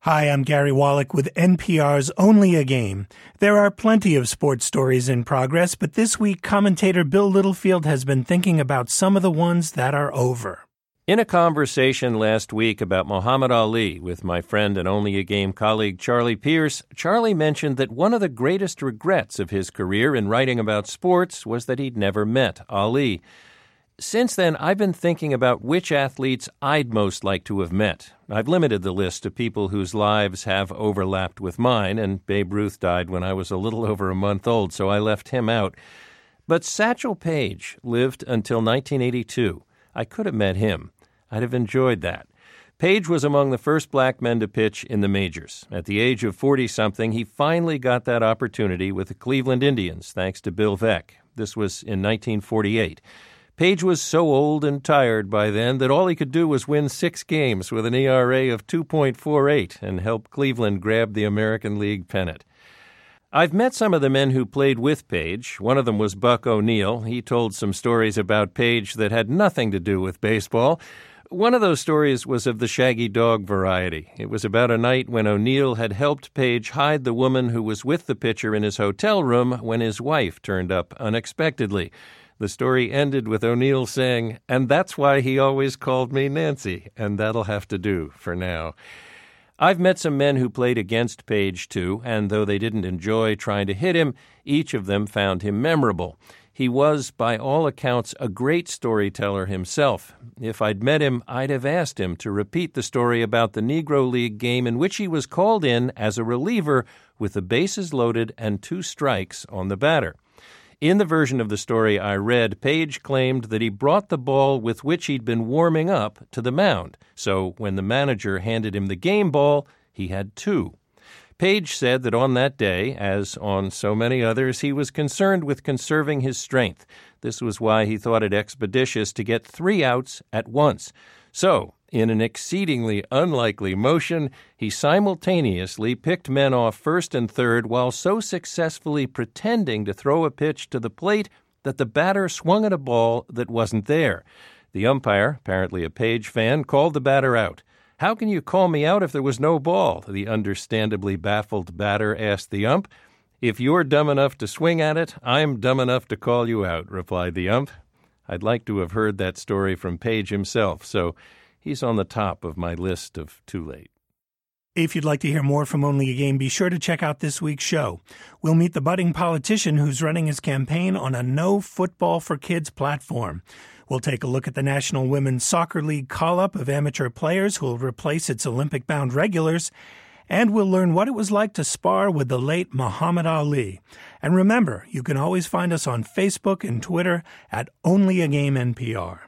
Hi, I'm Gary Wallach with NPR's Only a Game. There are plenty of sports stories in progress, but this week commentator Bill Littlefield has been thinking about some of the ones that are over. In a conversation last week about Muhammad Ali with my friend and Only a Game colleague Charlie Pierce, Charlie mentioned that one of the greatest regrets of his career in writing about sports was that he'd never met Ali. Since then, I've been thinking about which athletes I'd most like to have met. I've limited the list to people whose lives have overlapped with mine, and Babe Ruth died when I was a little over a month old, so I left him out. But Satchel Paige lived until 1982. I could have met him. I'd have enjoyed that. Paige was among the first black men to pitch in the majors. At the age of 40-something, he finally got that opportunity with the Cleveland Indians, thanks to Bill Veeck. This was in 1948. Paige was so old and tired by then that all he could do was win 6 games with an ERA of 2.48 and help Cleveland grab the American League pennant. I've met some of the men who played with Paige. One of them was Buck O'Neil. He told some stories about Paige that had nothing to do with baseball. One of those stories was of the shaggy dog variety. It was about a night when O'Neil had helped Paige hide the woman who was with the pitcher in his hotel room when his wife turned up unexpectedly. The story ended with O'Neil saying, "And that's why he always called me Nancy, and that'll have to do for now." I've met some men who played against Paige, too, and though they didn't enjoy trying to hit him, each of them found him memorable. He was, by all accounts, a great storyteller himself. If I'd met him, I'd have asked him to repeat the story about the Negro League game in which he was called in as a reliever with the bases loaded and 2 strikes on the batter. In the version of the story I read, Paige claimed that he brought the ball with which he'd been warming up to the mound. So when the manager handed him the game ball, he had 2. Paige said that on that day, as on so many others, he was concerned with conserving his strength. This was why he thought it expeditious to get 3 outs at once. So, in an exceedingly unlikely motion, he simultaneously picked men off first and third while so successfully pretending to throw a pitch to the plate that the batter swung at a ball that wasn't there. The umpire, apparently a Paige fan, called the batter out. "How can you call me out if there was no ball?" the understandably baffled batter asked the ump. "If you're dumb enough to swing at it, I'm dumb enough to call you out," replied the ump. I'd like to have heard that story from Paige himself, so he's on the top of my list of too late. If you'd like to hear more from Only a Game, be sure to check out this week's show. We'll meet the budding politician who's running his campaign on a No Football for Kids platform. We'll take a look at the National Women's Soccer League call-up of amateur players who will replace its Olympic-bound regulars. And we'll learn what it was like to spar with the late Muhammad Ali. And remember, you can always find us on Facebook and Twitter at Only a Game NPR.